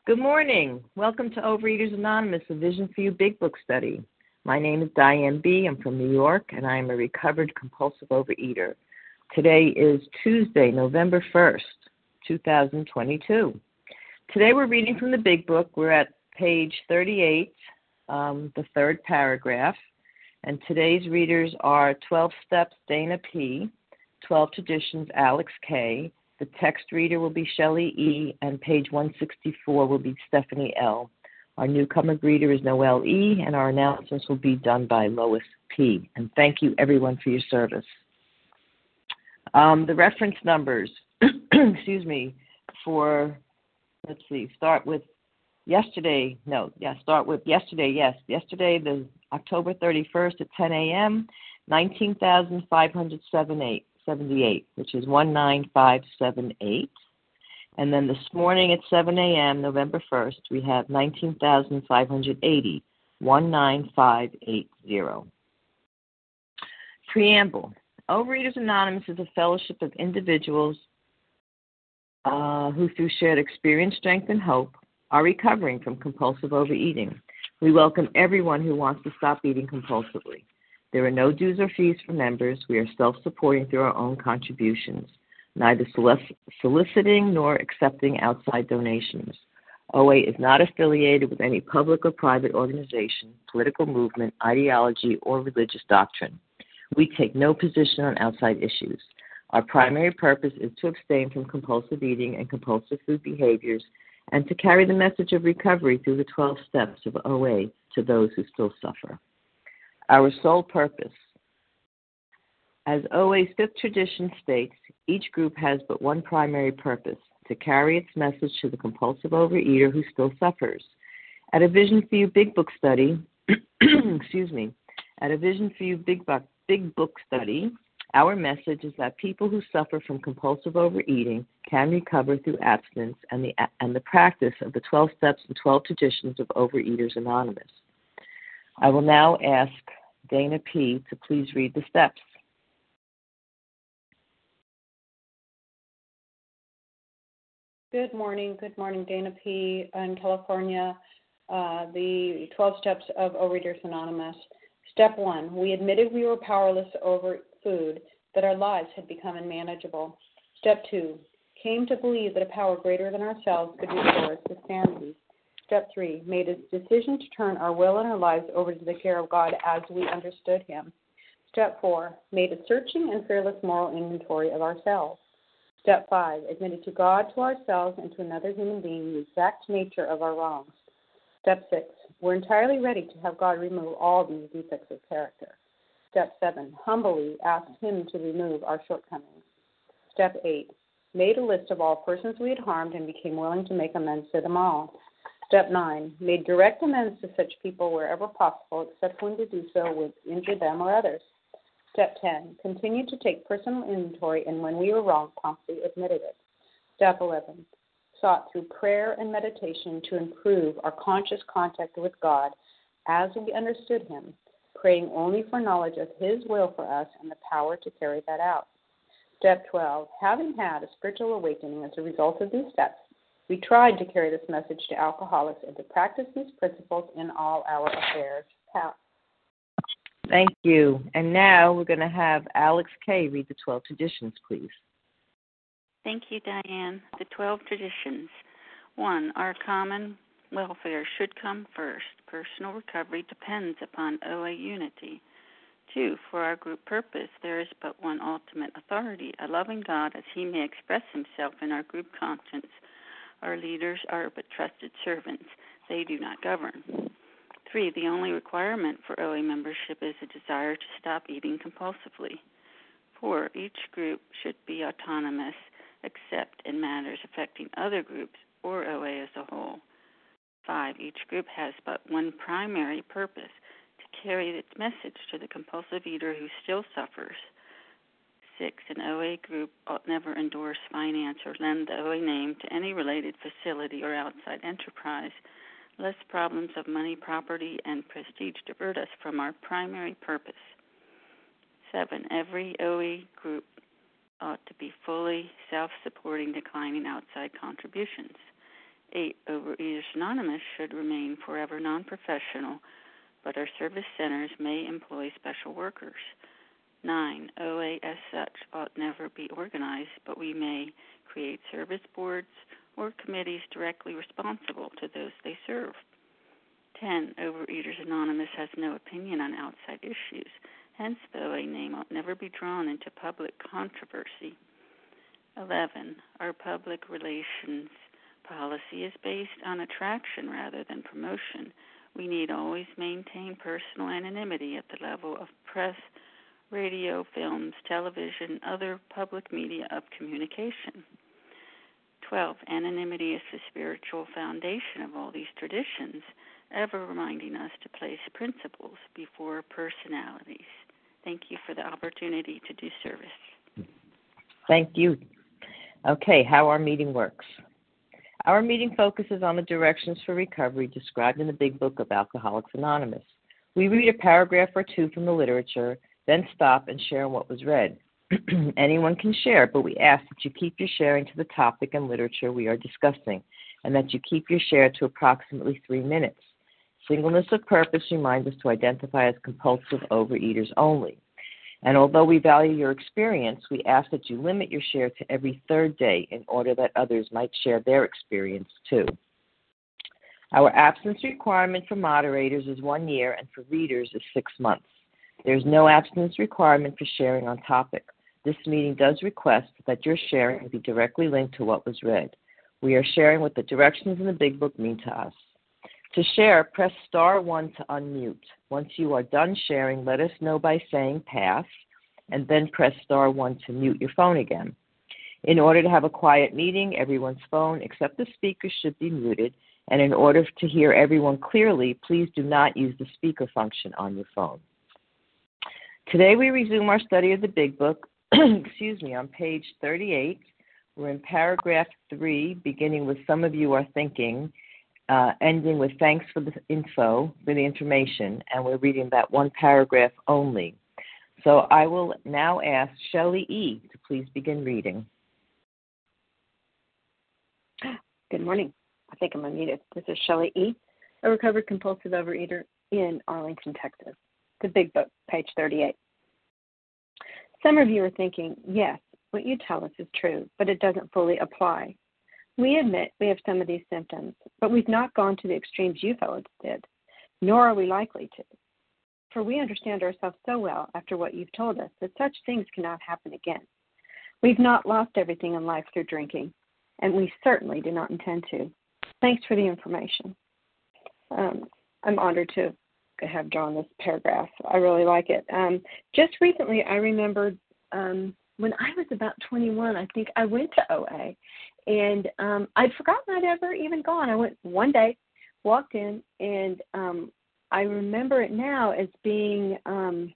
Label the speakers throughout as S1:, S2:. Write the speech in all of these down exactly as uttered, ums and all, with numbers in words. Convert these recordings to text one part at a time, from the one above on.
S1: Good morning. Welcome to Overeaters Anonymous, a Vision for You Big Book study. My name is Diane B. I'm from New York, and I am a recovered compulsive overeater. Today is Tuesday, November first, two thousand twenty-two. Today we're reading from the Big Book. We're at page thirty-eight, um, the third paragraph, and today's readers are twelve Steps, Dana P., twelve Traditions, Alex K., the text reader will be Shelley E., and page one sixty-four will be Stephanie L. Our newcomer greeter is Noelle E., and our announcements will be done by Lois P. And thank you, everyone, for your service. Um, the reference numbers, excuse me, for, let's see, start with yesterday, no, yeah, start with yesterday, yes. Yesterday, the October thirty-first at ten a.m., nineteen thousand five hundred seventy-eight, which is one nine five seven eight. And then this morning at seven a.m., November first, we have nineteen thousand five hundred eighty, one nine five eight zero. Preamble. Overeaters Anonymous is a fellowship of individuals uh, who, through shared experience, strength, and hope, are recovering from compulsive overeating. We welcome everyone who wants to stop eating compulsively. There are no dues or fees for members. We are self-supporting through our own contributions, neither soliciting nor accepting outside donations. O A is not affiliated with any public or private organization, political movement, ideology, or religious doctrine. We take no position on outside issues. Our primary purpose is to abstain from compulsive eating and compulsive food behaviors and to carry the message of recovery through the twelve steps of O A to those who still suffer. Our sole purpose. As O A's fifth tradition states, each group has but one primary purpose, to carry its message to the compulsive overeater who still suffers. At a Vision for You Big Book study, excuse me, at a Vision for You Big Book, Big Book study, our message is that people who suffer from compulsive overeating can recover through abstinence and the, and the practice of the twelve steps and twelve traditions of Overeaters Anonymous. I will now ask Dana P. to please read the steps.
S2: Good morning. Good morning, Dana P. in California. Uh, the twelve Steps of Overeaters Anonymous. Step one, we admitted we were powerless over food, that our lives had become unmanageable. Step two, came to believe that a power greater than ourselves could restore us to sanity. Step three, made a decision to turn our will and our lives over to the care of God as we understood Him. Step four, made a searching and fearless moral inventory of ourselves. Step five, admitted to God, to ourselves, and to another human being the exact nature of our wrongs. Step six, we're entirely ready to have God remove all these defects of character. Step seven, humbly asked Him to remove our shortcomings. Step eight, made a list of all persons we had harmed and became willing to make amends to them all. Step nine, made direct amends to such people wherever possible, except when to do so would injure them or others. Step ten, continued to take personal inventory, and when we were wrong, promptly admitted it. Step eleven, sought through prayer and meditation to improve our conscious contact with God as we understood Him, praying only for knowledge of His will for us and the power to carry that out. Step twelve, having had a spiritual awakening as a result of these steps, we tried to carry this message to alcoholics and to practice these principles in all our affairs. Pat.
S1: Thank you. And now we're going to have Alex K. read the twelve traditions, please.
S3: Thank you, Diane. The twelve traditions. One, our common welfare should come first. Personal recovery depends upon O A unity. Two, for our group purpose, there is but one ultimate authority, a loving God as He may express Himself in our group conscience. Our leaders are but trusted servants. They do not govern. Three, the only requirement for O A membership is a desire to stop eating compulsively. Four, each group should be autonomous, except in matters affecting other groups or O A as a whole. Five, each group has but one primary purpose, to carry its message to the compulsive eater who still suffers. Six, an O A group ought never endorse, finance, or lend the O A name to any related facility or outside enterprise, lest problems of money, property, and prestige divert us from our primary purpose. Seven, every O A group ought to be fully self-supporting, declining outside contributions. Eight, Overeaters Anonymous should remain forever non-professional, but our service centers may employ special workers. Nine, O A as such ought never be organized, but we may create service boards or committees directly responsible to those they serve. Ten, Overeaters Anonymous has no opinion on outside issues, hence the O A name ought never be drawn into public controversy. Eleven, our public relations policy is based on attraction rather than promotion. We need always maintain personal anonymity at the level of press, radio, films, television, other public media of communication. Twelve, anonymity is the spiritual foundation of all these traditions, ever reminding us to place principles before personalities. Thank you for the opportunity to do service.
S1: Thank you. Okay, how our meeting works. Our meeting focuses on the directions for recovery described in the Big Book of Alcoholics Anonymous. We read a paragraph or two from the literature, then stop and share what was read. Anyone can share, but we ask that you keep your sharing to the topic and literature we are discussing, and that you keep your share to approximately three minutes. Singleness of purpose reminds us to identify as compulsive overeaters only. And although we value your experience, we ask that you limit your share to every third day in order that others might share their experience too. Our absence requirement for moderators is one year and for readers is six months. There is no abstinence requirement for sharing on topic. This meeting does request that your sharing be directly linked to what was read. We are sharing what the directions in the Big Book mean to us. To share, press star one to unmute. Once you are done sharing, let us know by saying pass, and then press star one to mute your phone again. In order to have a quiet meeting, everyone's phone except the speaker should be muted, and in order to hear everyone clearly, please do not use the speaker function on your phone. Today we resume our study of the Big Book, excuse me, on page thirty-eight. We're in paragraph three, beginning with some of you are thinking, uh, ending with thanks for the info, for the information, and we're reading that one paragraph only. So I will now ask Shelley E. to please begin reading.
S4: Good morning. I think I'm unmuted. This is Shelley E., a recovered compulsive overeater in Arlington, Texas. The Big Book, page thirty-eight. Some of you are thinking, yes, what you tell us is true, but it doesn't fully apply. We admit we have some of these symptoms, but we've not gone to the extremes you fellows did, nor are we likely to. For we understand ourselves so well after what you've told us that such things cannot happen again. We've not lost everything in life through drinking, and we certainly do not intend to. Thanks for the information. Um, I'm honored to have drawn this paragraph. I really like it. Um, just recently, I remembered um, when I was about twenty-one, I think I went to O A, and um, I'd forgotten I'd ever even gone. I went one day, walked in, and um, I remember it now as being, um,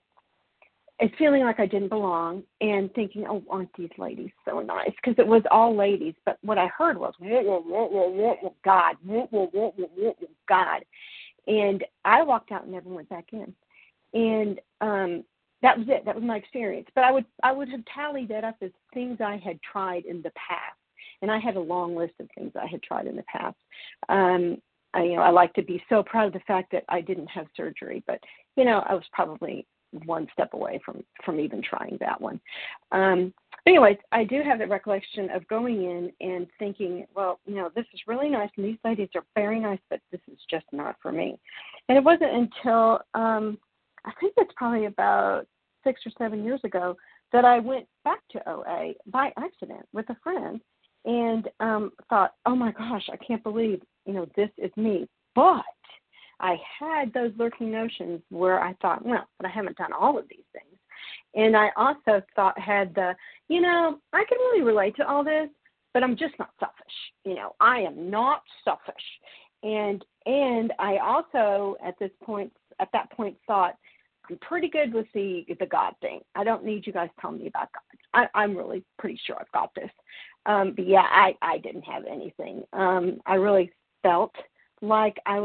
S4: as feeling like I didn't belong and thinking, oh, aren't these ladies so nice? Because it was all ladies, but what I heard was, whoa, whoa, whoa, whoa, whoa, whoa, God, whoa, whoa, whoa, whoa, whoa, whoa, God. And I walked out and never went back in. And um, that was it. That was my experience. But I would I would have tallied that up as things I had tried in the past. And I had a long list of things I had tried in the past. Um, I, you know, I like to be so proud of the fact that I didn't have surgery. But, you know, I was probably one step away from, from even trying that one. Um, anyways, I do have the recollection of going in and thinking, well, you know, this is really nice, and these ladies are very nice, but this is just not for me. And it wasn't until, um, I think it's probably about six or seven years ago, that I went back to O A by accident with a friend and um, thought, oh, my gosh, I can't believe, you know, this is me. But I had those lurking notions where I thought, well, but I haven't done all of these things. And I also thought, had the, you know, I can really relate to all this, but I'm just not selfish. You know, I am not selfish. And and I also, at this point, at that point, thought, I'm pretty good with the the God thing. I don't need you guys telling me about God. I, I'm really pretty sure I've got this. Um, but, yeah, I, I didn't have anything. Um, I really felt like I was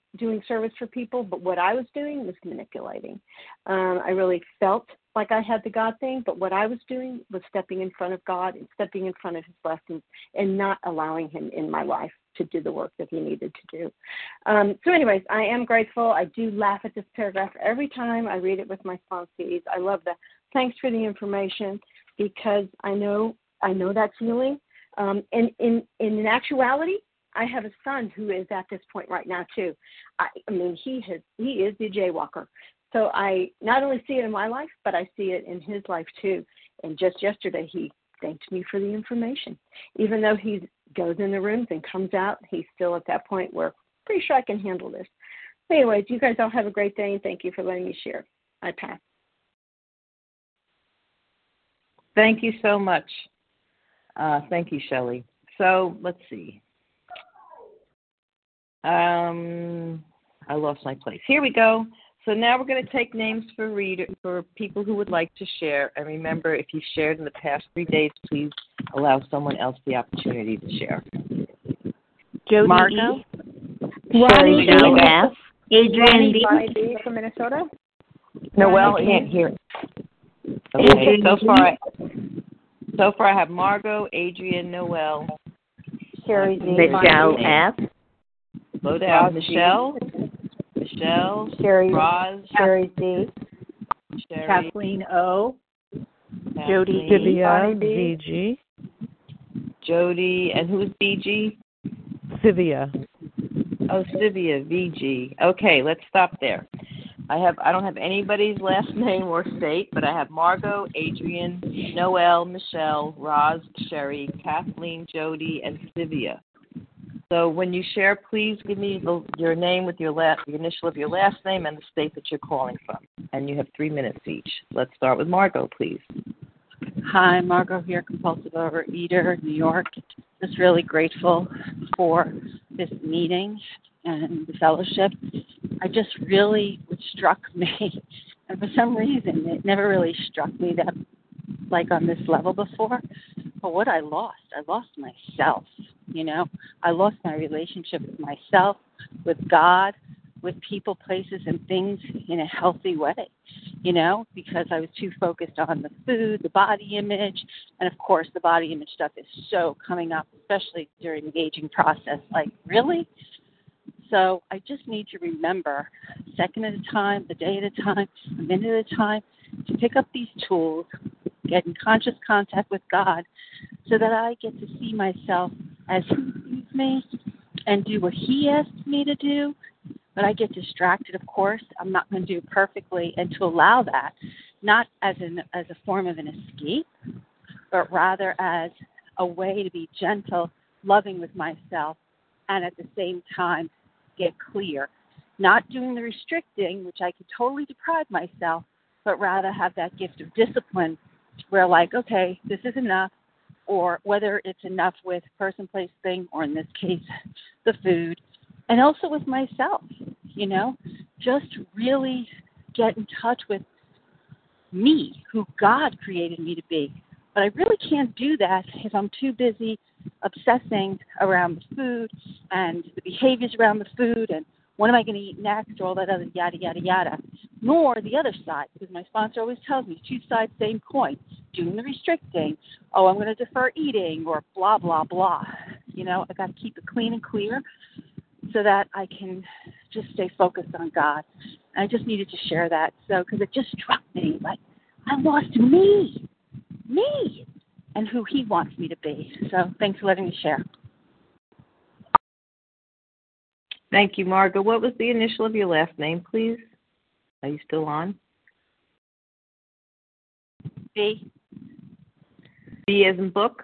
S4: doing service for people, but what I was doing was manipulating. Um, I really felt like I had the God thing, but what I was doing was stepping in front of God and stepping in front of his blessings and not allowing him in my life to do the work that he needed to do. Um, so anyways, I am grateful. I do laugh at this paragraph every time I read it with my sponsees. I love the thanks for the information, because I know I know that feeling. Um, and in, in actuality, I have a son who is at this point right now too. I, I mean, he has he is the jaywalker. So I not only see it in my life, but I see it in his life too. And just yesterday, he thanked me for the information. Even though he goes in the rooms and comes out, he's still at that point where I'm pretty sure I can handle this. Anyways, you guys all have a great day, and thank you for letting me share. I pass.
S1: Thank you so much. Uh, thank you, Shelley. So let's see. Um, I lost my place. Here we go. So now we're going to take names for reader for people who would like to share. And remember, if you've shared in the past three days, please allow someone else the opportunity to share.
S5: Jody
S3: Margot,
S5: E.
S4: Ronnie
S5: Sherry
S4: E.
S5: F. Adrian B.
S4: Ronnie B. from Minnesota.
S1: Noelle, I can't hear. Okay, so far, I, so far I have Margot, Adrian, Noelle,
S5: Sherry D. Michelle F.
S1: Slow down. Michelle, Michelle,
S5: Sherry,
S1: Roz,
S5: Sherry D.
S1: Sherry,
S5: Kathleen O.
S1: Kathleen,
S5: Jody
S6: Sylvia V G.
S1: Jody, and who's B G?
S6: Sylvia.
S1: Oh, Sylvia, V G. Okay, let's stop there. I have I don't have anybody's last name or state, but I have Margot, Adrian, Noelle, Michelle, Roz, Sherry, Kathleen, Jody, and Sylvia. So when you share, please give me the, your name with your last, the initial of your last name and the state that you're calling from. And you have three minutes each. Let's start with Margot, please.
S3: Hi, Margot here, compulsive overeater, New York. Just really grateful for this meeting and the fellowship. I just really, it struck me, and for some reason, it never really struck me that, like on this level before, but what I lost, I lost myself, you know. I lost my relationship with myself, with God, with people, places, and things in a healthy way, you know, because I was too focused on the food, the body image, and of course the body image stuff is so coming up, especially during the aging process. Like, really? So I just need to remember, a second at a time, a day at a time, a minute at a time, to pick up these tools, get in conscious contact with God, so that I get to see myself as He sees me and do what He asks me to do. But I get distracted, of course. I'm not going to do it perfectly, and to allow that, not as an as a form of an escape, but rather as a way to be gentle, loving with myself, and at the same time get clear. Not doing the restricting, which I could totally deprive myself, but rather have that gift of discipline where, like, okay, this is enough, or whether it's enough with person, place, thing, or in this case, the food, and also with myself, you know, just really get in touch with me, who God created me to be. But I really can't do that if I'm too busy obsessing around the food and the behaviors around the food and what am I going to eat next, or all that other yada, yada, yada. Nor the other side, because my sponsor always tells me, two sides, same coin. Doing the restricting, oh, I'm going to defer eating, or blah, blah, blah. You know, I got to keep it clean and clear so that I can just stay focused on God. And I just needed to share that, so because it just struck me, like, I lost me, me, and who He wants me to be. So thanks for letting me share.
S1: Thank you, Margot. What was the initial of your last name, please? Are you still on?
S3: B.
S1: B as in book?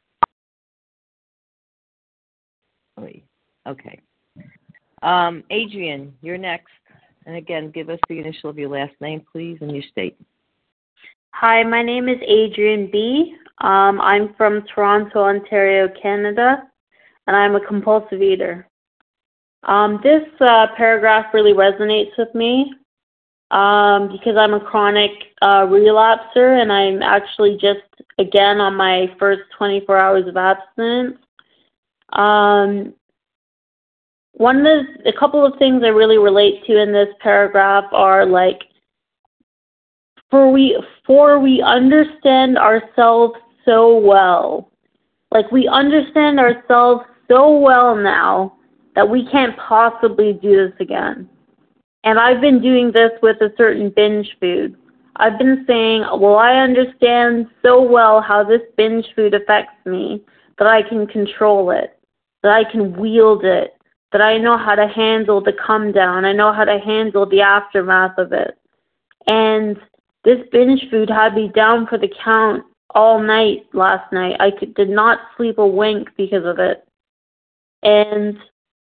S1: Okay. Um, Adrian, you're next. And again, give us the initial of your last name, please, and your state.
S7: Hi, my name is Adrian B. Um, I'm from Toronto, Ontario, Canada, and I'm a compulsive eater. Um, this uh, paragraph really resonates with me um, because I'm a chronic uh, relapser, and I'm actually just, again, on my first twenty-four hours of abstinence. Um, one of the, a couple of things I really relate to in this paragraph are like, for we, for we understand ourselves so well. Like we understand ourselves so well now that we can't possibly do this again. And I've been doing this with a certain binge food. I've been saying, well, I understand so well how this binge food affects me that I can control it, that I can wield it, that I know how to handle the come down. I know how to handle the aftermath of it. And this binge food had me down for the count all night last night. I could, did not sleep a wink because of it. And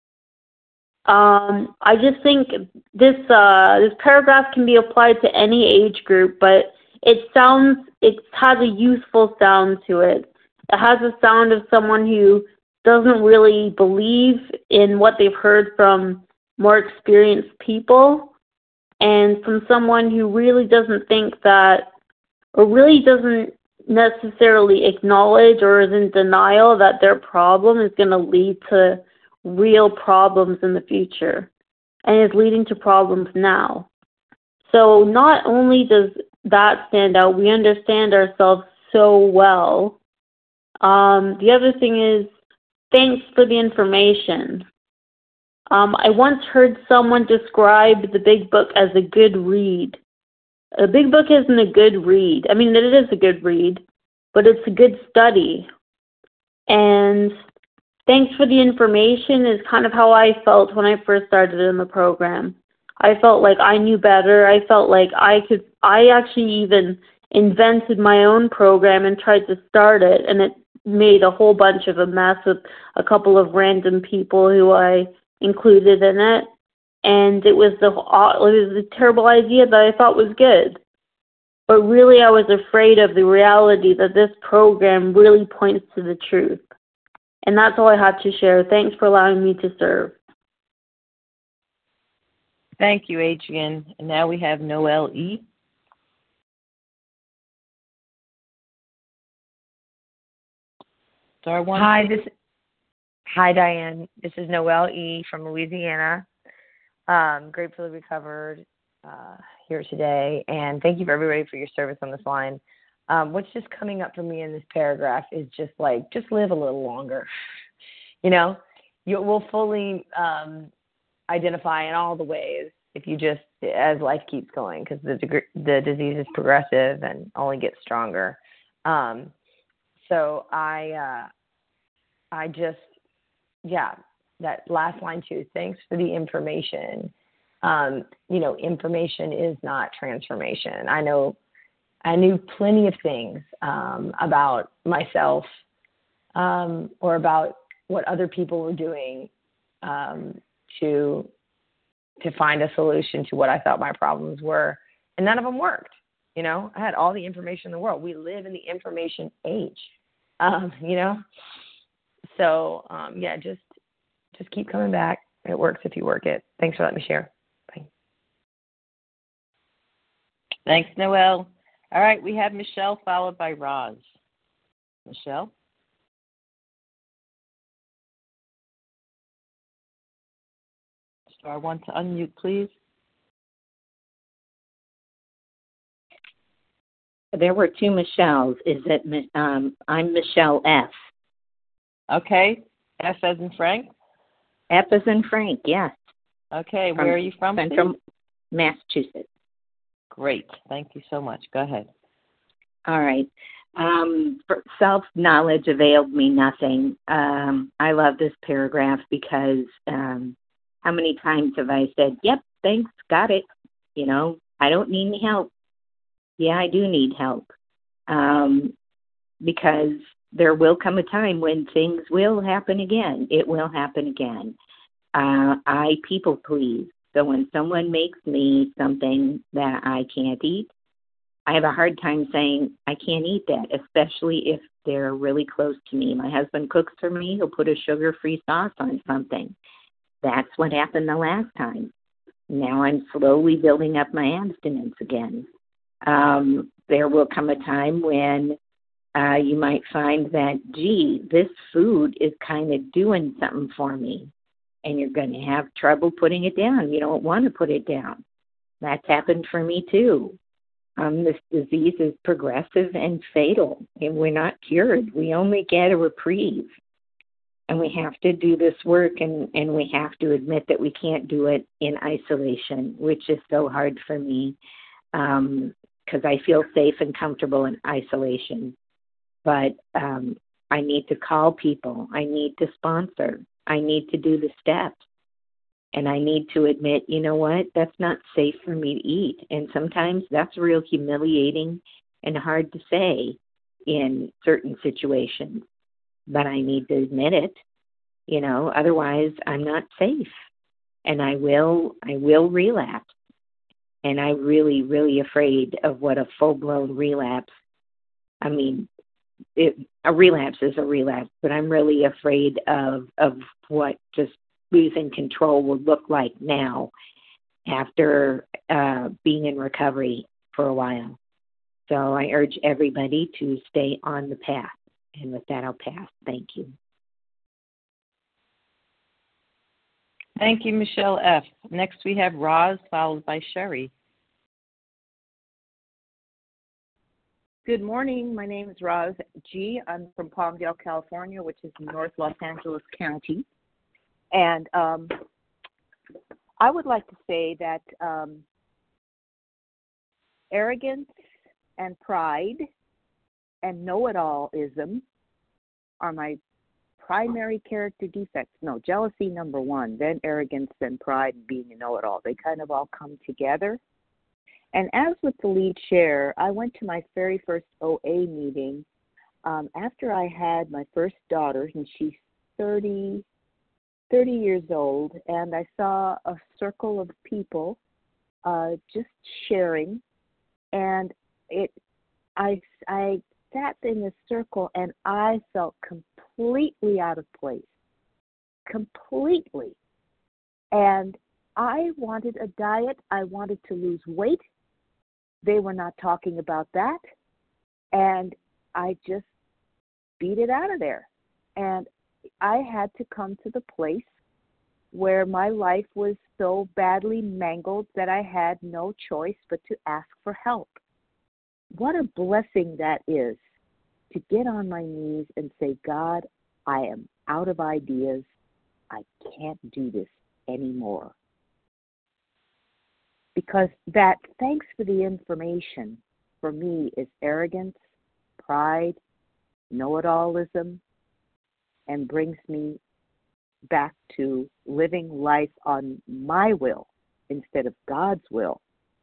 S7: um, I just think this uh, this paragraph can be applied to any age group, but it sounds, it has a youthful sound to it. It has a sound of someone who doesn't really believe in what they've heard from more experienced people, and from someone who really doesn't think that, or really doesn't necessarily acknowledge or is in denial that their problem is going to lead to real problems in the future and is leading to problems now. So not only does that stand out, we understand ourselves so well. Um, the other thing is, thanks for the information. Um, I once heard someone describe the Big Book as a good read. A Big Book isn't a good read. I mean, it is a good read, but it's a good study. And thanks for the information is kind of how I felt when I first started in the program. I felt like I knew better. I felt like I could, I actually even invented my own program and tried to start it, and it made a whole bunch of a mess with a couple of random people who I included in it. And it was the it was a terrible idea that I thought was good. But really I was afraid of the reality that this program really points to the truth. And that's all I had to share. Thanks for allowing me to serve.
S1: Thank you, Adrienne. And now we have Noelle E. Star one.
S5: Hi, this. Hi, Diane. This is Noelle E. from Louisiana. Um, gratefully recovered uh, here today, and thank you for everybody for your service on this line. Um, what's just coming up for me in this paragraph is just like, just live a little longer. You know, you will fully um, identify in all the ways if you just, as life keeps going, because the deg- the disease is progressive and only gets stronger. Um, so I, uh, I just, yeah, that last line too. Thanks for the information. Um, you know, information is not transformation. I know. I knew plenty of things um, about myself um, or about what other people were doing um, to to find a solution to what I thought my problems were, and none of them worked. You know, I had all the information in the world. We live in the information age, um, you know. So um, yeah, just just keep coming back. It works if you work it. Thanks for letting me share. Bye.
S1: Thanks, Noelle. All right, we have Michelle followed by Roz. Michelle? Star one to unmute, please.
S5: There were two Michelles. Is it? Um, I'm Michelle F.
S1: Okay. F as in Frank?
S5: F as in Frank, yes.
S1: Okay,
S5: From
S1: where are you from?
S5: Central Massachusetts.
S1: Great. Thank you so much. Go ahead.
S5: All right. Um, self-knowledge availed me nothing. Um, I love this paragraph because um, how many times have I said, yep, thanks, got it. You know, I don't need any help. Yeah, I do need help. Um, because there will come a time when things will happen again. It will happen again. Uh, I people please. So when someone makes me something that I can't eat, I have a hard time saying I can't eat that, especially if they're really close to me. My husband cooks for me. He'll put a sugar-free sauce on something. That's what happened the last time. Now I'm slowly building up my abstinence again. Um, there will come a time when uh, you might find that, gee, this food is kind of doing something for me.
S8: and you're going to have trouble putting it down. You don't want to put it down. That's happened for me too. Um, this disease is progressive and fatal, and we're not cured. We only get a reprieve. And we have to do this work, and, and we have to admit that we can't do it in isolation, which is so hard for me because um, I feel safe and comfortable in isolation. But um, I need to call people. I need to sponsor. I need to do the steps. And I need to admit, you know what, that's not safe for me to eat. And sometimes that's real humiliating and hard to say in certain situations. But I need to admit it, you know, otherwise I'm not safe. And I will I will relapse. And I'm really, really afraid of what a full-blown relapse, I mean, it, a relapse is a relapse, but I'm really afraid of, of what just losing control will look like now after uh, being in recovery for a while. So I urge everybody to stay on the path. And with that, I'll pass. Thank you.
S1: Thank you, Michelle F. Next, we have Roz, followed by Sherry.
S9: Good morning. My name is Roz G. I'm from Palmdale, California, which is in North Los Angeles County. And um, I would like to say that um, arrogance and pride and know-it-allism are my primary character defects. No, jealousy number one, then arrogance, then pride, and being a know-it-all. They kind of all come together. And as with the lead share, I went to my very first O A meeting um, after I had my first daughter, and she's thirty, thirty years old, and I saw a circle of people uh, just sharing, and it, I, I sat in the circle, and I felt completely out of place, completely. And I wanted a diet. I wanted to lose weight. They were not talking about that. And I just beat it out of there. And I had to come to the place where my life was so badly mangled that I had no choice but to ask for help. What a blessing that is, to get on my knees and say, God, I am out of ideas. I can't do this anymore. Because that, thanks for the information, for me is arrogance, pride, know-it-allism, and brings me back to living life on my will instead of God's will.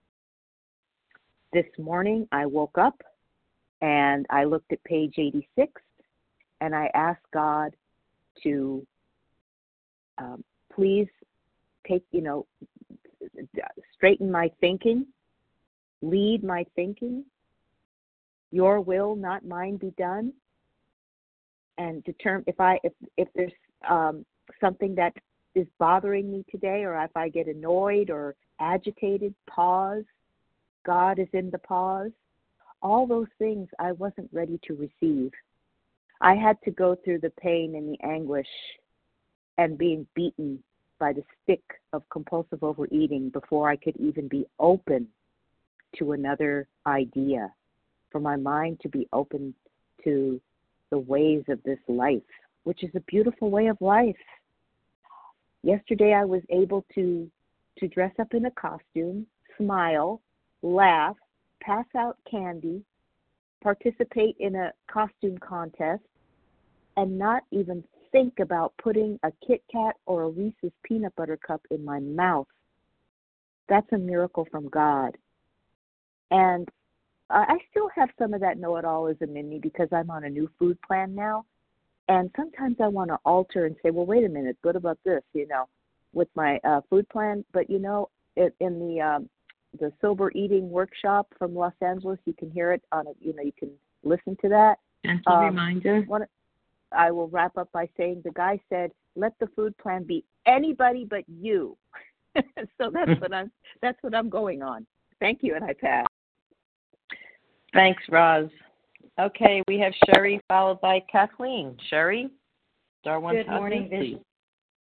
S9: This morning I woke up and I looked at page eighty-six and I asked God to um, please take, you know, straighten my thinking, lead my thinking, your will, not mine, be done, and determine if I if if there's um, something that is bothering me today, or if I get annoyed or agitated, pause. God is in the pause. All those things I wasn't ready to receive. I had to go through the pain and the anguish and being beaten by the stick of compulsive overeating before I could even be open to another idea, for my mind to be open to the ways of this life, which is a beautiful way of life. Yesterday I was able to, to dress up in a costume, smile, laugh, pass out candy, participate in a costume contest, and not even think about putting a Kit Kat or a Reese's peanut butter cup in my mouth. That's a miracle from God. And I still have some of that know-it-allism in me because I'm on a new food plan now. And sometimes I want to alter and say, well, wait a minute, what about this, you know, with my uh, food plan? But, you know, it, in the um, the sober eating workshop from Los Angeles, you can hear it on, a, you know, you can listen to that.
S1: Gentle um, reminder.
S9: One, I will wrap up by saying the guy said, let the food plan be anybody but you. So that's what I'm that's what I'm going on. Thank you, and I pass.
S1: Thanks, Roz. Okay, we have Sherry followed by Kathleen. Sherry, star one.
S10: Good morning, Vision.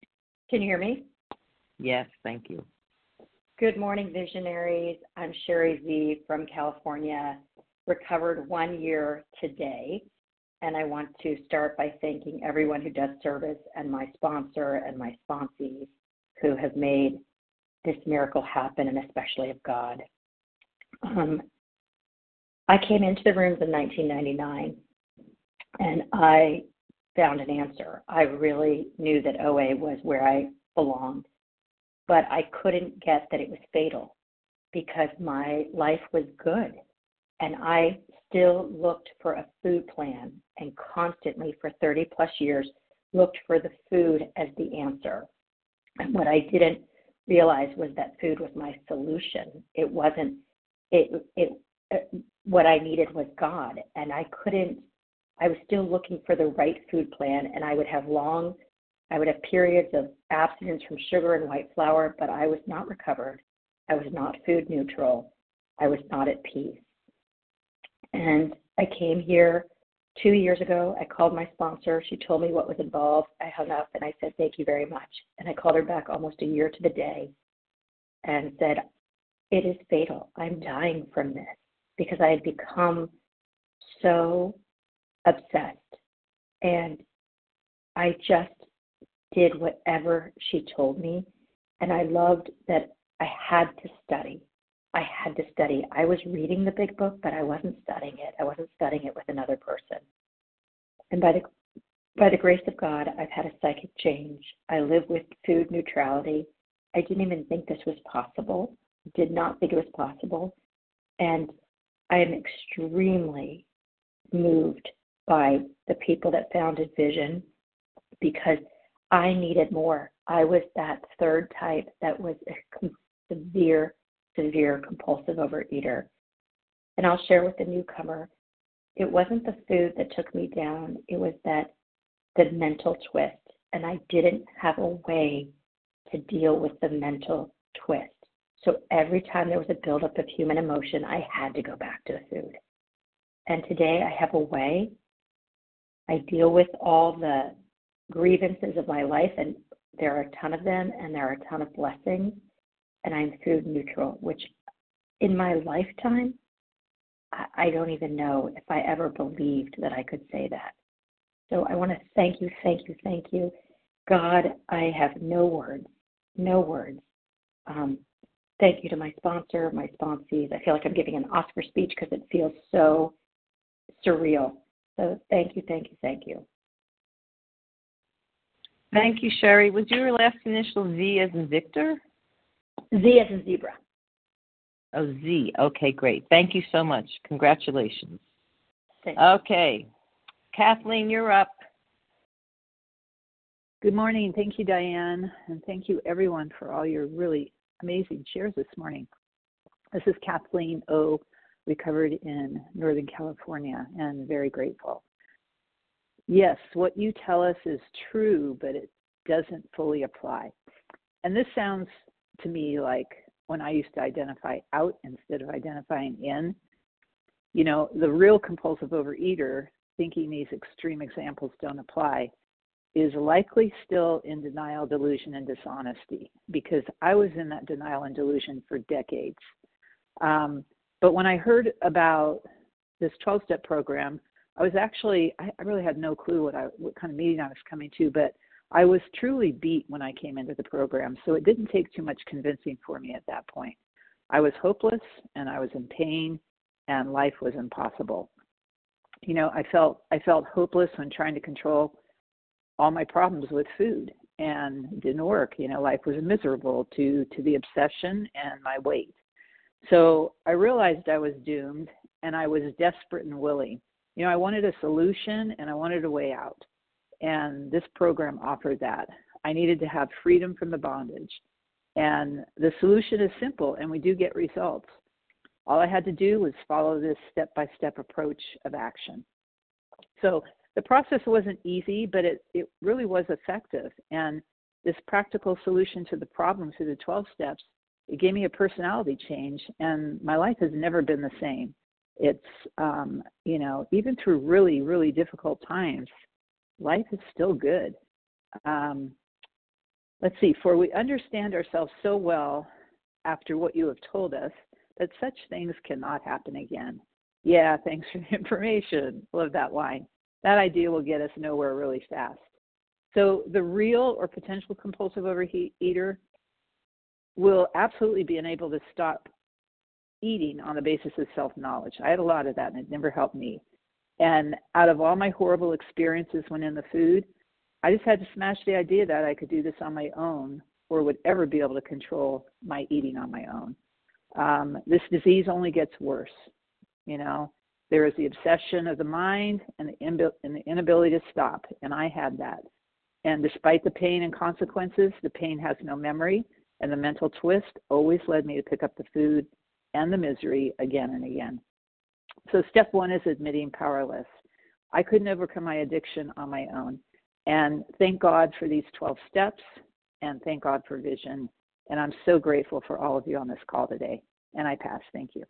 S8: Can you hear me?
S1: Yes, thank you.
S8: Good morning, visionaries. I'm Sherry Z from California, recovered one year today. And I want to start by thanking everyone who does service and my sponsor and my sponsees who have made this miracle happen, and especially of God. Um, I came into the rooms in nineteen ninety-nine, and I found an answer. I really knew that O A was where I belonged, but I couldn't get that it was fatal because my life was good, and I still looked for a food plan and constantly for thirty plus years looked for the food as the answer. And what I didn't realize was that food was my solution. It wasn't, it, it, it what I needed was God. And I couldn't, I was still looking for the right food plan, and I would have long, I would have periods of abstinence from sugar and white flour, but I was not recovered. I was not food neutral. I was not at peace. And I came here two years ago. I called my sponsor. She told me what was involved. I hung up and I said, thank you very much. And I called her back almost a year to the day and said, it is fatal. I'm dying from this, because I had become so obsessed. And I just did whatever she told me. And I loved that I had to study. I had to study. I was reading the big book, but I wasn't studying it. I wasn't studying it with another person. And by the by the grace of God, I've had a psychic change. I live with food neutrality. I didn't even think this was possible. Did not think it was possible. And I am extremely moved by the people that founded Vision, because I needed more. I was that third type that was a severe severe compulsive overeater. And I'll share with the newcomer, it wasn't the food that took me down, it was that the mental twist. And I didn't have a way to deal with the mental twist. So every time there was a buildup of human emotion, I had to go back to the food. And today I have a way. I deal with all the grievances of my life, and there are a ton of them, and there are a ton of blessings. And I'm food neutral, which in my lifetime, I don't even know if I ever believed that I could say that. So I want to thank you, thank you, thank you. God, I have no words, no words. Um, thank you to my sponsor, my sponsees. I feel like I'm giving an Oscar speech because it feels so surreal. So thank you, thank you, thank you.
S1: Thank you, Sherry. Was your last initial Z as in Victor?
S8: Z as in zebra.
S1: Oh, Z. Okay, great. Thank you so much. Congratulations.
S8: Thank you.
S1: Okay. Kathleen, you're up.
S10: Good morning. Thank you, Diane. And thank you, everyone, for all your really amazing shares this morning. This is Kathleen O., recovered in Northern California, and very grateful. Yes, what you tell us is true, but it doesn't fully apply. And this sounds to me like when I used to identify out instead of identifying in. You know, the real compulsive overeater, thinking these extreme examples don't apply, is likely still in denial, delusion, and dishonesty, because I was in that denial and delusion for decades. Um, but when I heard about this twelve-step program, I was actually, I, I really had no clue what I, what kind of meeting I was coming to, but I was truly beat when I came into the program, so it didn't take too much convincing for me at that point. I was hopeless, and I was in pain, and life was impossible. You know, I felt I felt hopeless when trying to control all my problems with food, and it didn't work. You know, life was miserable to to the obsession and my weight. So I realized I was doomed, and I was desperate and willing. You know, I wanted a solution, and I wanted a way out. And this program offered that. I needed to have freedom from the bondage. And the solution is simple, and we do get results. All I had to do was follow this step-by-step approach of action. So the process wasn't easy, but it, it really was effective. And this practical solution to the problem through the twelve steps, it gave me a personality change, and my life has never been the same. It's, um, you know, even through really, really difficult times, life is still good. Um, let's see, for we understand ourselves so well after what you have told us that such things cannot happen again. Yeah, thanks for the information. Love that line. That idea will get us nowhere really fast. So the real or potential compulsive overeater will absolutely be unable to stop eating on the basis of self-knowledge. I had a lot of that, and it never helped me. And out of all my horrible experiences when in the food, I just had to smash the idea that I could do this on my own or would ever be able to control my eating on my own. Um, this disease only gets worse. You know, there is the obsession of the mind and the, inab- and the inability to stop, and I had that. And despite the pain and consequences, the pain has no memory, and the mental twist always led me to pick up the food and the misery again and again. So step one is admitting powerless. I couldn't overcome my addiction on my own. And thank God for these twelve steps, and thank God for vision. And I'm so grateful for all of you on this call today. And I pass. Thank you.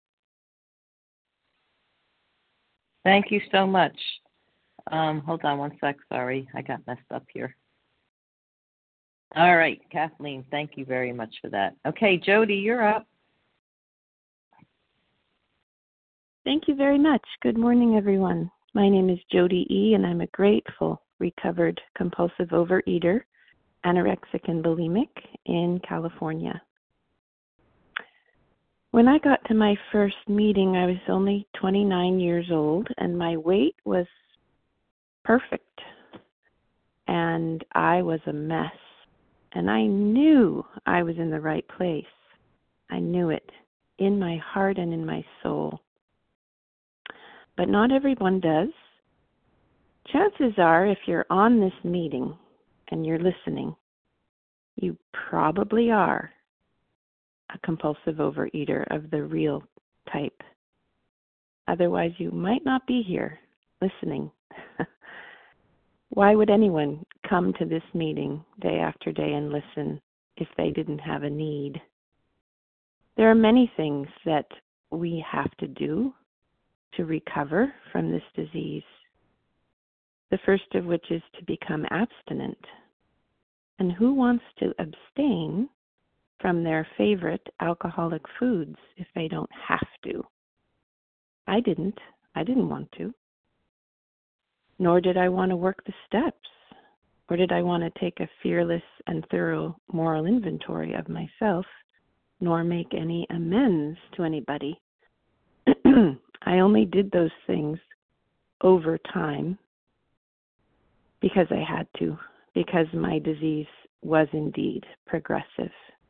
S1: Thank you so much. Um, hold on one sec. Sorry, I got messed up here. All right, Kathleen, thank you very much for that. Okay, Jody, you're up.
S11: Thank you very much. Good morning, everyone. My name is Jody E., and I'm a grateful, recovered, compulsive overeater, anorexic and bulimic in California. When I got to my first meeting, I was only twenty-nine years old, and my weight was perfect. And I was a mess. And I knew I was in the right place. I knew it in my heart and in my soul. But not everyone does. Chances are, if you're on this meeting and you're listening, you probably are a compulsive overeater of the real type. Otherwise, you might not be here listening. Why would anyone come to this meeting day after day and listen if they didn't have a need? There are many things that we have to do to recover from this disease. The first of which is to become abstinent. And who wants to abstain from their favorite alcoholic foods if they don't have to? I didn't. I didn't want to. Nor did I want to work the steps, or did I want to take a fearless and thorough moral inventory of myself, nor make any amends to anybody. I only did those things over time because I had to, because my disease was indeed progressive.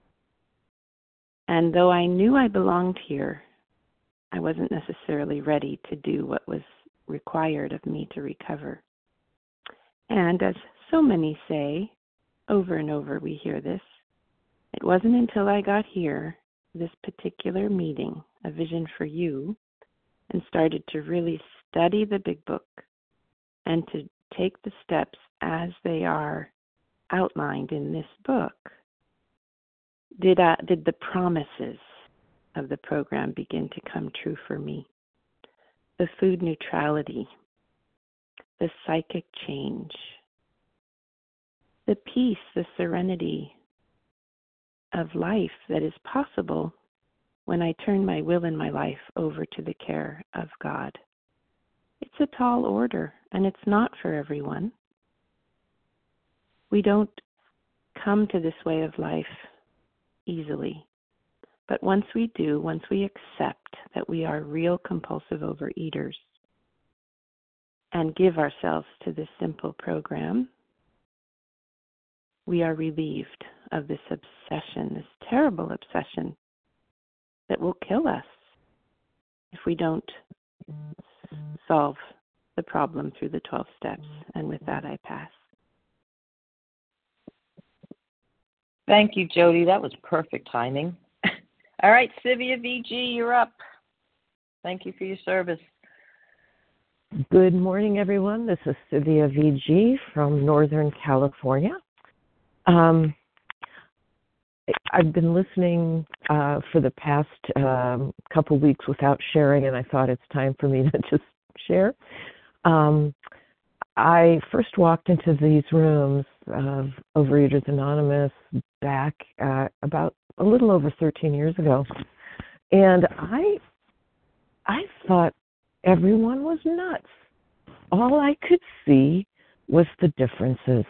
S11: And though I knew I belonged here, I wasn't necessarily ready to do what was required of me to recover. And as so many say, over and over we hear this, it wasn't until I got here, this particular meeting, A Vision for You, and started to really study the big book and to take the steps as they are outlined in this book, did, I, did the promises of the program begin to come true for me. The food neutrality, the psychic change, the peace, the serenity of life that is possible when I turn my will and my life over to the care of God. It's a tall order, and it's not for everyone. We don't come to this way of life easily. But once we do, once we accept that we are real compulsive overeaters and give ourselves to this simple program, we are relieved of this obsession, this terrible obsession that will kill us if we don't solve the problem through the twelve steps. And with that, I pass.
S1: Thank you, Jody. That was perfect timing. All right, Sylvia V G, you're up. Thank you for your service.
S6: Good morning, everyone. This is Sylvia V G from Northern California. Um, I've been listening uh, for the past um, couple weeks without sharing, and I thought it's time for me to just share. Um, I first walked into these rooms of Overeaters Anonymous back uh, about a little over thirteen years ago. And I I thought everyone was nuts. All I could see was the differences.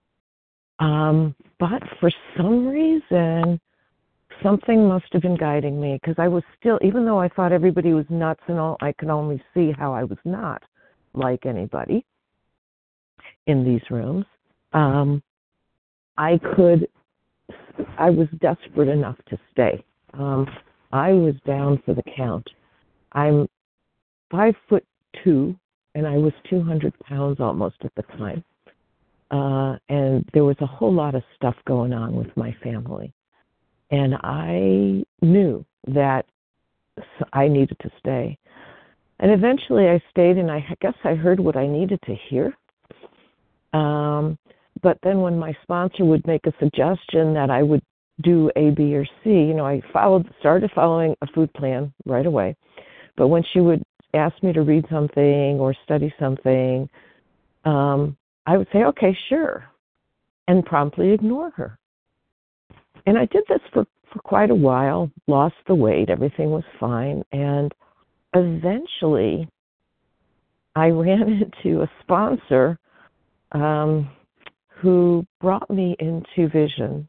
S6: Um, but for some reason, something must have been guiding me, because I was still, even though I thought everybody was nuts and all, I could only see how I was not like anybody in these rooms. Um, I could, I was desperate enough to stay. Um, I was down for the count. I'm five foot two, and I was two hundred pounds almost at the time. Uh, and there was a whole lot of stuff going on with my family. And I knew that I needed to stay. And eventually I stayed, and I guess I heard what I needed to hear. Um, but then when my sponsor would make a suggestion that I would do A, B, or C, you know, I followed, started following a food plan right away. But when she would ask me to read something or study something, um, I would say, okay, sure, and promptly ignore her. And I did this for, for quite a while, lost the weight, everything was fine, and eventually I ran into a sponsor um, who brought me into Vision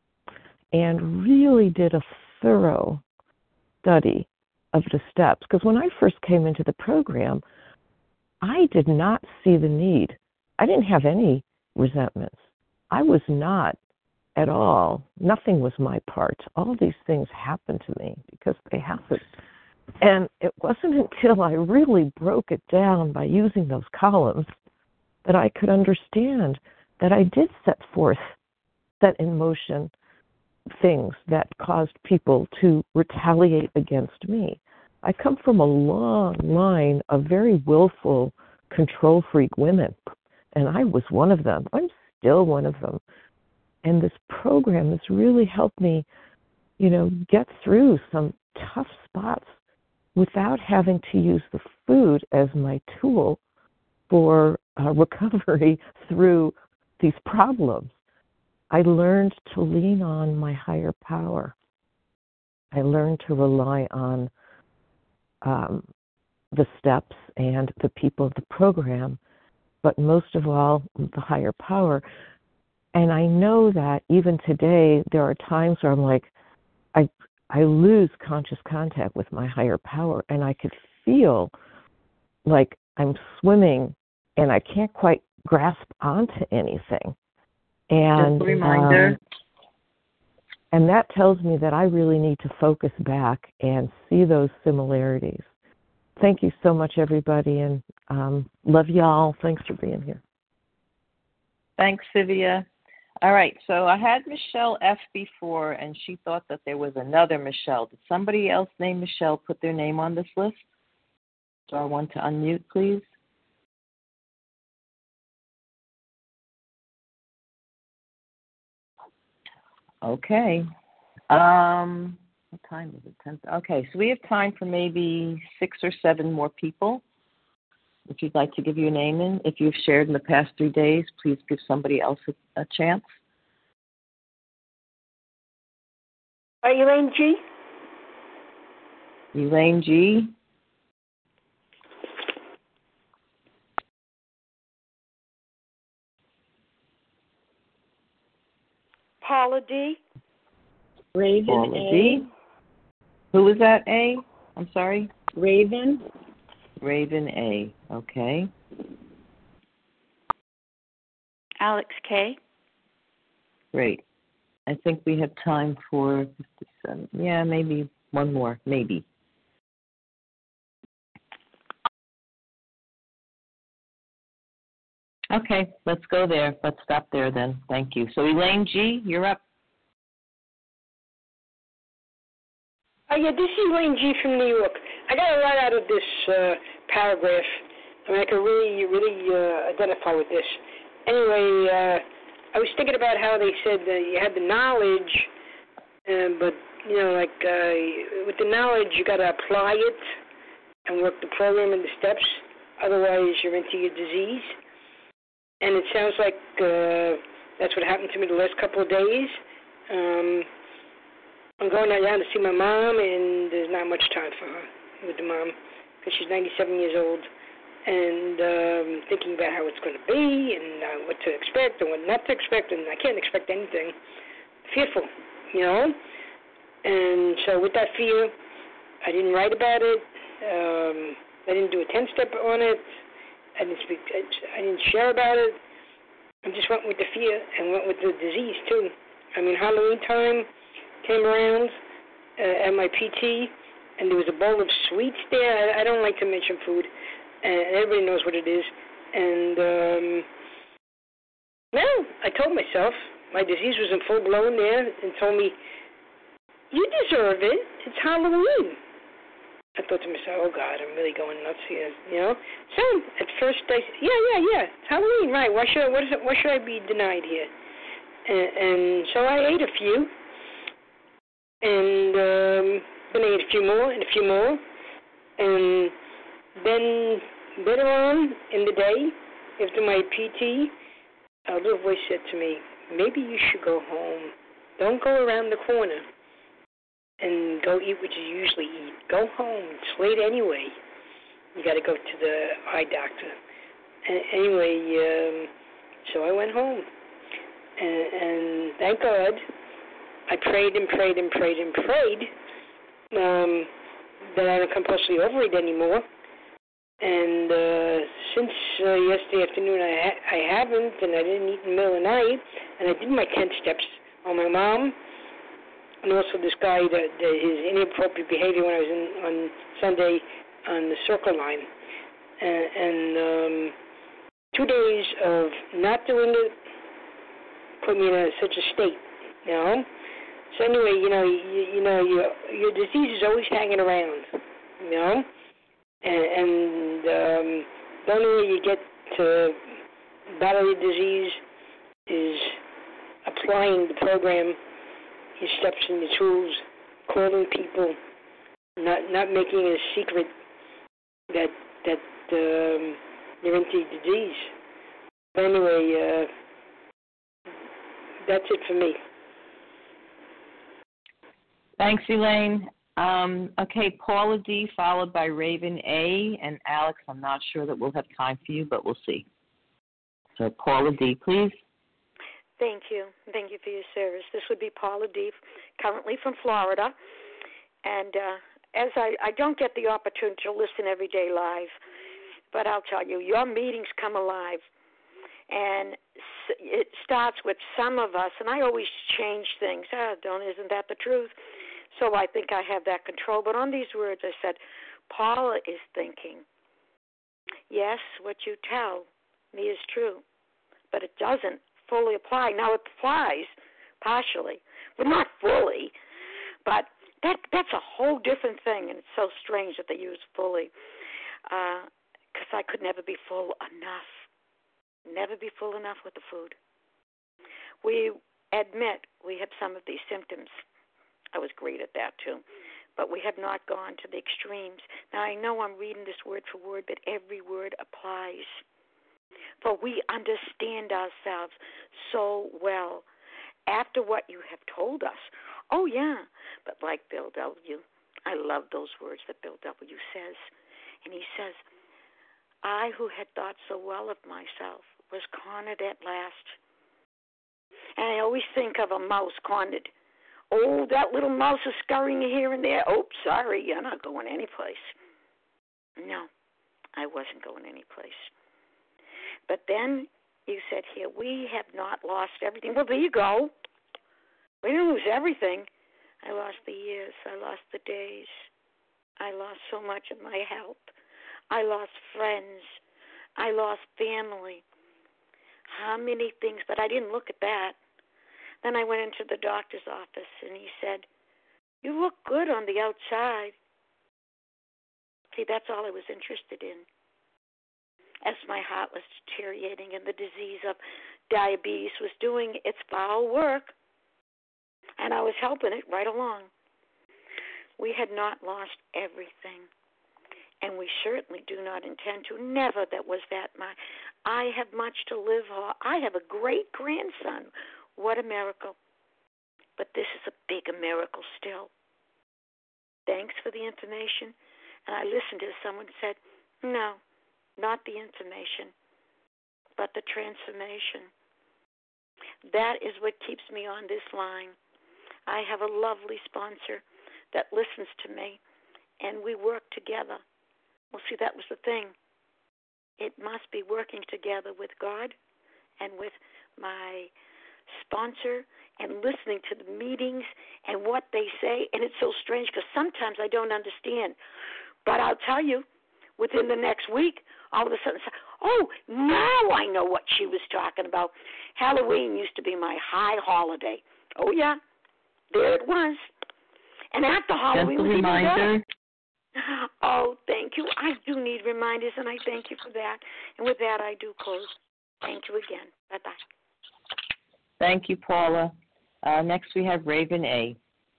S6: and really did a thorough study of the steps. Because when I first came into the program, I did not see the need. I didn't have any resentments. I was not at all. Nothing was my part. All these things happened to me because they happened. And it wasn't until I really broke it down by using those columns that I could understand that I did set forth, set in motion things that caused people to retaliate against me. I come from a long line of very willful, control freak women, and I was one of them. I'm still one of them. And this program has really helped me, you know, get through some tough spots without having to use the food as my tool for uh, recovery through these problems. I learned to lean on my higher power. I learned to rely on um, the steps and the people of the program, but most of all, the higher power. And I know that even today, there are times where I'm like, I I lose conscious contact with my higher power, and I could feel like I'm swimming and I can't quite grasp onto anything. And
S1: just a reminder.
S6: Um, and that tells me that I really need to focus back and see those similarities. Thank you so much, everybody, and um, love y'all. Thanks for being here.
S1: Thanks, Sylvia. All right, so I had Michelle F. before, and she thought that there was another Michelle. Did somebody else named Michelle put their name on this list? So I want to unmute, please. Okay. Um, what time is it? ten Okay, so we have time for maybe six or seven more people. If you'd like to give your name in, if you've shared in the past three days, please give somebody else a, a chance.
S12: Uh, Elaine G.
S1: Elaine G.
S12: Paula D.
S13: Raven
S1: Paula
S13: A.
S1: D. Who was that A? I'm sorry?
S13: Raven.
S1: Raven A. Okay.
S3: Alex K.
S1: Great. I think we have time for, yeah, maybe one more, maybe. Okay, let's go there. Let's stop there then. Thank you. So Elaine G., you're up.
S12: Uh, yeah, this is Elaine G. from New York. I got a lot out of this uh, paragraph. I mean, I can really, really uh, identify with this. Anyway, uh, I was thinking about how they said that you had the knowledge, um, but, you know, like uh, with the knowledge, you got to apply it and work the program and the steps. Otherwise, you're into your disease. And it sounds like uh, That's what happened to me the last couple of days. Um, I'm going down to see my mom, and there's not much time for her with the mom because she's ninety-seven years old, and um, thinking about how it's going to be and uh, what to expect and what not to expect, and I can't expect anything. Fearful, you know. And so with that fear, I didn't write about it. Um, I didn't do a ten-step on it. I didn't speak. I didn't share about it. I just went with the fear and went with the disease too. I mean, Halloween time came around uh, at my P T, and there was a bowl of sweets there. I, I don't like to mention food, and everybody knows what it is. And um, well, I told myself my disease was in full blown there, and told me, "You deserve it. It's Halloween." I thought to myself, "Oh God, I'm really going nuts here," you know. So at first I said, "Yeah, yeah, yeah, it's Halloween, right? Why should I? What is it, why should I be denied here?" And, and so I ate a few. And um, then I ate a few more and a few more. And then later on in the day, after my P T, a little voice said to me, "Maybe you should go home. Don't go around the corner and go eat what you usually eat. Go home. It's late anyway. You got to go to the eye doctor." And anyway, um, so I went home. And, and thank God, I prayed and prayed and prayed and prayed um, that I don't compulsively overeat anymore. And uh, since uh, yesterday afternoon, I, ha- I haven't, and I didn't eat in the middle of the night, and I did my ten steps on my mom, and also this guy, that, that his inappropriate behavior when I was in, on Sunday on the Circle Line. And, and um, two days of not doing it put me in a, such a state, you know. So anyway, you know, you, you know, your your disease is always hanging around, you know, and, and um, the only way you get to battle your disease is applying the program, your steps and your tools, calling people, not not making it a secret that that um, you're into your disease. But anyway, uh, that's it for me.
S1: Thanks, Elaine. Um, okay, Paula D, followed by Raven A, and Alex, I'm not sure that we'll have time for you, but we'll see. So Paula D, please.
S14: Thank you. Thank you for your service. This would be Paula D, currently from Florida. And uh, as I, I don't get the opportunity to listen every day live, but I'll tell you, your meetings come alive. And it starts with some of us, and I always change things. Ah, don't, isn't that the truth? So I think I have that control. But on these words, I said, Paula is thinking, yes, what you tell me is true, but it doesn't fully apply. Now, it applies partially, but not fully. But that that's a whole different thing, and it's so strange that they use fully, because uh, I could never be full enough. Never be full enough with the food. We admit we have some of these symptoms. I was great at that too. But we have not gone to the extremes. Now, I know I'm reading this word for word, but every word applies. For we understand ourselves so well after what you have told us. Oh, yeah. But like Bill W., I love those words that Bill W. says. And he says, I who had thought so well of myself was cornered at last. And I always think of a mouse cornered. Oh, that little mouse is scurrying here and there. Oh, sorry, you're not going anyplace. No, I wasn't going anyplace. But then you said here, we have not lost everything. Well, there you go. We didn't lose everything. I lost the years. I lost the days. I lost so much of my health. I lost friends. I lost family. How many things? But I didn't look at that. Then I went into the doctor's office, and he said, you look good on the outside. See, that's all I was interested in. As my heart was deteriorating and the disease of diabetes was doing its foul work, and I was helping it right along. We had not lost everything. And we certainly do not intend to. Never that was that my I have much to live for. I have a great grandson. What a miracle. But this is a bigger miracle still. Thanks for the information. And I listened to someone said, no, not the information, but the transformation. That is what keeps me on this line. I have a lovely sponsor that listens to me, and we work together. Well, see, that was the thing. It must be working together with God and with my sponsor and listening to the meetings and what they say. And it's so strange because sometimes I don't understand. But I'll tell you, within the next week, all of a sudden, oh, now I know what she was talking about. Halloween used to be my high holiday. Oh, yeah, there it was. And after Halloween was even better. Oh, thank you. I do need reminders, and I thank you for that. And with that, I do close. Thank you again. Bye-bye.
S1: Thank you, Paula. Uh, next, we have Raven A.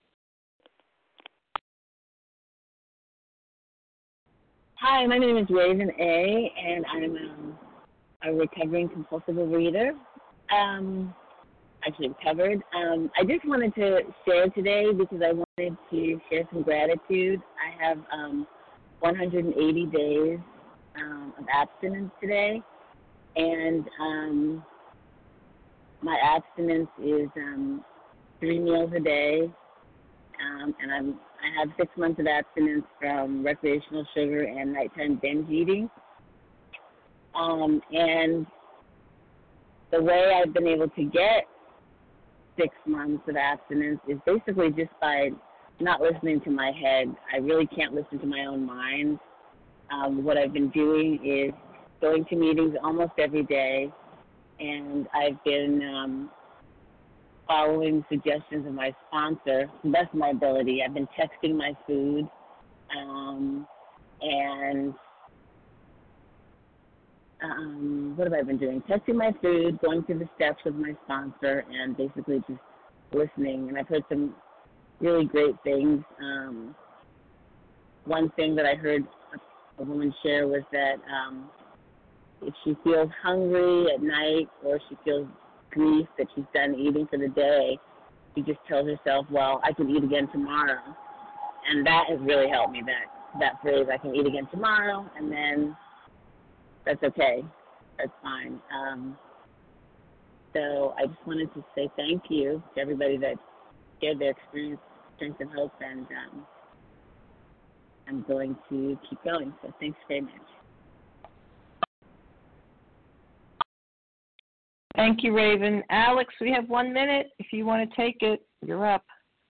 S13: Hi, my name is Raven A, and I'm um, a recovering compulsive overeater. Um, actually recovered. Um, I just wanted to share today because I wanted to share some gratitude. I have um, one hundred eighty days um, of abstinence today, and um, my abstinence is um, three meals a day, um, and I'm I have six months of abstinence from recreational sugar and nighttime binge eating. Um, and the way I've been able to get six months of abstinence is basically just by not listening to my head. I really can't listen to my own mind. Um, what I've been doing is going to meetings almost every day, and I've been um, following suggestions of my sponsor to the best of my ability. I've been texting my food, um, and um, what have I been doing? Texting my food, going through the steps with my sponsor, and basically just listening. And I've heard some really great things. Um, one thing that I heard a, a woman share was that um, if she feels hungry at night or she feels grief that she's done eating for the day, she just tells herself, well, I can eat again tomorrow. And that has really helped me, that, that phrase, I can eat again tomorrow, and then that's okay. That's fine. Um, so I just wanted to say thank you to everybody that shared their experience, strength, and hope, and um, I'm going to keep going. So thanks very much.
S1: Thank you, Raven. Alex, we have one minute. If you want to take it, you're up.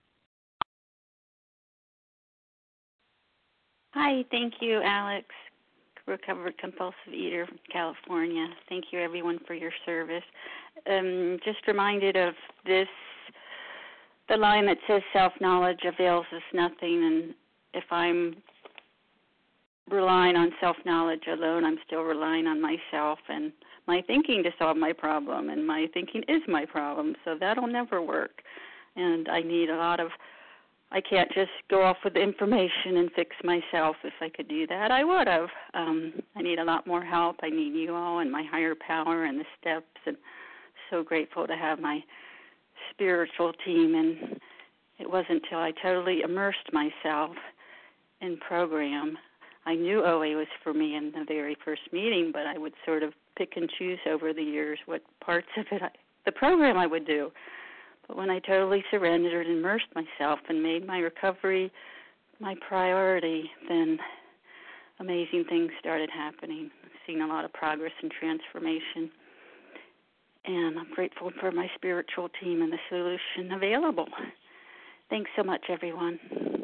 S3: Hi, thank you, Alex, recovered compulsive eater from California. Thank you, everyone, for your service. Um, just reminded of this, the line that says self-knowledge avails us nothing, and if I'm relying on self-knowledge alone, I'm still relying on myself and my thinking to solve my problem, and my thinking is my problem, so that'll never work. And I need a lot of, I can't just go off with the information and fix myself. If I could do that, I would have. Um, I need a lot more help. I need you all and my higher power and the steps, and so grateful to have my spiritual team. And it wasn't until I totally immersed myself in program. I knew O A was for me in the very first meeting, but I would sort of pick and choose over the years what parts of it, I, the program I would do. But when I totally surrendered and immersed myself and made my recovery my priority, then amazing things started happening. I've seen a lot of progress and transformation. And I'm grateful for my spiritual team and the solution available. Thanks so much, everyone.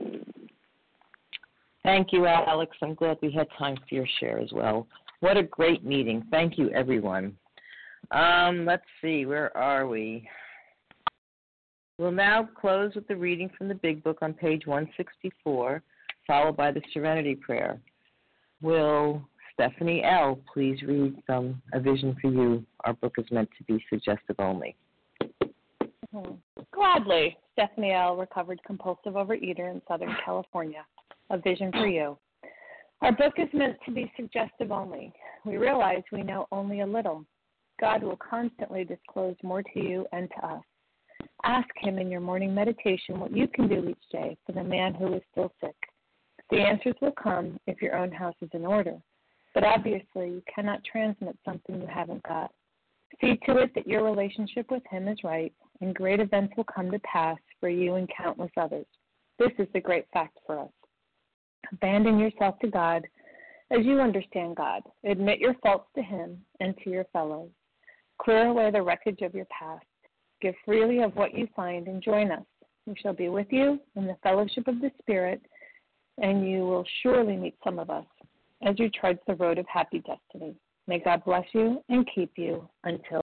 S1: Thank you, Alex. I'm glad we had time for your share as well. What a great meeting. Thank you, everyone. Um, let's see, where are we? We'll now close with the reading from the Big Book on page one sixty-four, followed by the Serenity Prayer. Will Stephanie L. please read from A Vision for You? Our book is meant to be suggestive only.
S15: Mm-hmm. Gladly. Stephanie L., recovered compulsive overeater in Southern California. A Vision for You. Our book is meant to be suggestive only. we realize we know only a little. God will constantly disclose more to you and to us. Ask him in your morning meditation what you can do each day for the man who is still sick. The answers will come if your own house is in order, but obviously you cannot transmit something you haven't got. See to it that your relationship with him is right, and great events will come to pass for you and countless others. This is the great fact for us. Abandon yourself to God as you understand God. Admit your faults to him and to your fellows. Clear away the wreckage of your past. Give freely of what you find and join us. We shall be with you in the fellowship of the Spirit, and you will surely meet some of us as you trudge the road of happy destiny. May God bless you and keep you until